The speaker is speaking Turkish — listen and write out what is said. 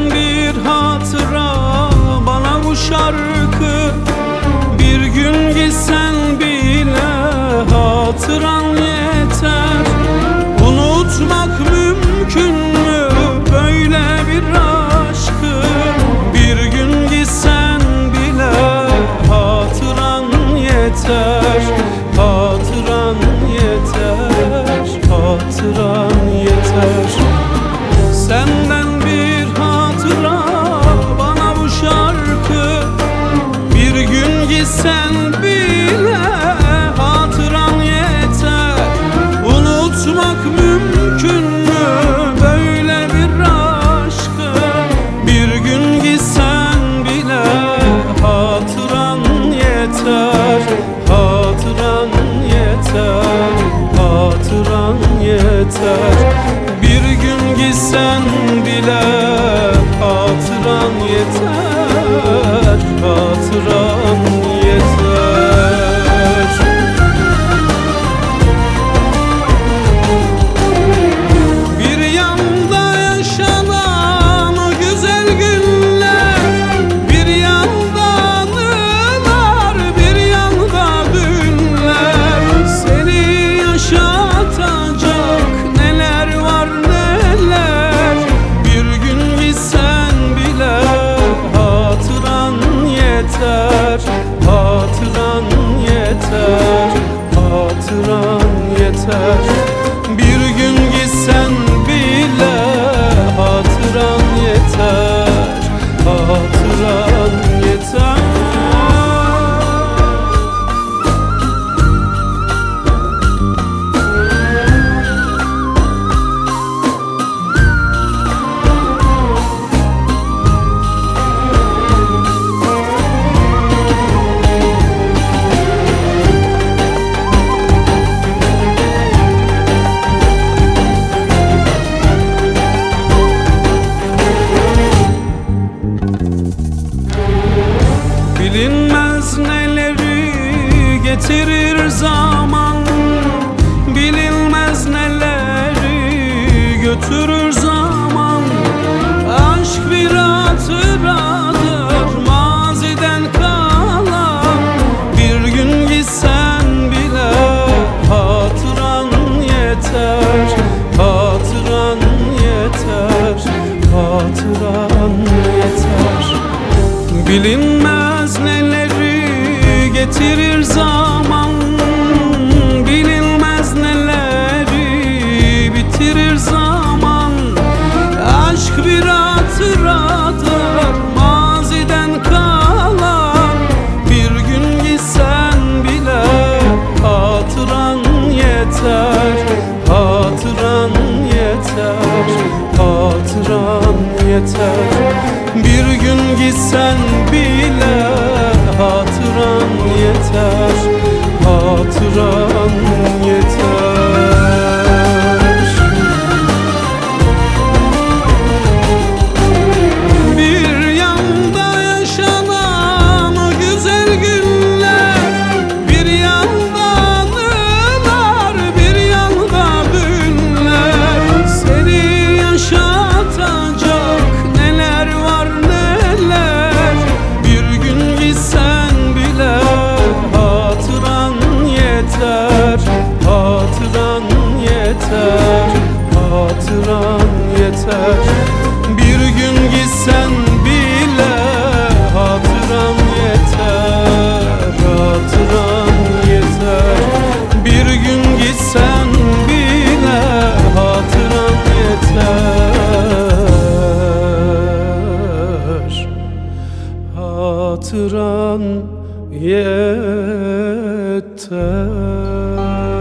bir hatıra bana bu şarkı. Bir gün gitsen bile hatıran yeter. Unutmak mümkün mü böyle bir aşkı? Bir gün gitsen bile hatıran yeter. Hatıran yeter, hatıran yeter. Senden bir hatıra bana bu şarkı. Bir gün gitsen bile hatıran yeter. Unutmak mümkün mü böyle bir aşkı? Bir gün gitsen bile hatıran yeter. Hatıran yeter, hatıran yeter. Bir gün gitsen bile hatıran yeter. Hatıran yeter. Bir yanda yaşanan o güzel günler, bir yanda anılar, bir yanda dünler. Seni yaşatacak neler var neler. Bir gün gitsen bile hatıran yeter. Hatıran yeter, hatıran yeter. Bir gün gitsen bile hatıran yeter. Hatıran yeter. Bilinmez neleri getirir zaman, bilinmez neleri götürür zaman. Aşk bir hatıradır maziden kalan. Bir gün gitsen bile hatıran yeter. Hatıran yeter, hatıran yeter. Bilinmez neleri getirir zaman, bilinmez neleri bitirir zaman. Aşk bir hatıradır maziden kalan. Bir gün gitsen bile hatıran yeter. Hatıran yeter, hatıran yeter. Bir gün gitsen bile hatıran yeter. Hatıran yeter. Bir yanda yaşanan o güzel günler, bir yanda anılar, bir yanda dünler. Seni yaşatacak neler var neler. Bir gün gitsen bile hatıran yeter. Hatıran yeter, hatıran yeter. Bir gün gitsen bile hatıran yeter. Hatıran yeter. Bir gün gitsen bile hatıran yeter. Hatıran yeter.